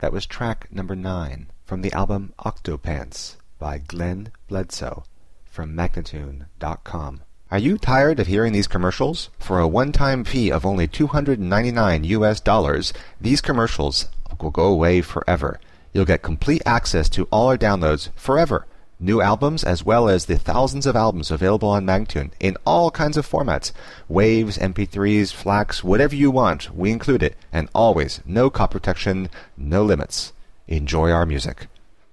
That was track number 9 from the album Octopants by Glenn Bledsoe from Magnatune.com. Are you tired of hearing these commercials? For a one-time fee of only $299, these commercials will go away forever. You'll get complete access to all our downloads forever. New albums as well as the thousands of albums available on Magnatune in all kinds of formats. Waves, MP3s, FLACs, whatever you want, we include it. And always, no copy protection, no limits. Enjoy our music.